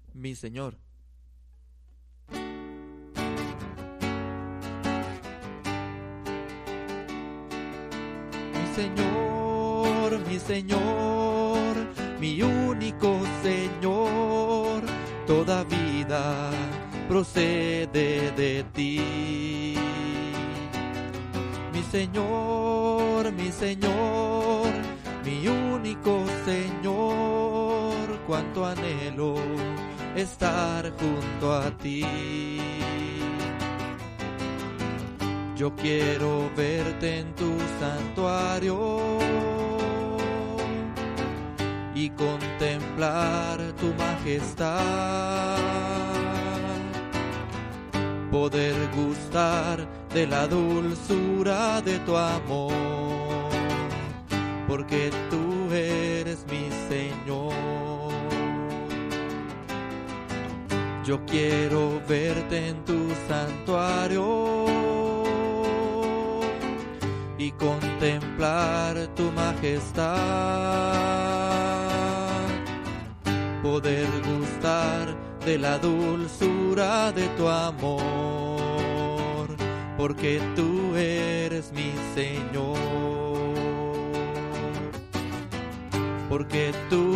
mi Señor. Mi Señor, mi único Señor, toda vida procede de ti. Mi Señor, mi único Señor, cuánto anhelo estar junto a ti. Yo quiero verte en tu santuario y contemplar tu majestad, poder gustar de la dulzura de tu amor, porque tú eres mi Señor. Yo quiero verte en tu santuario y contemplar tu majestad, poder gustar de la dulzura de tu amor, porque tú eres mi Señor, porque tú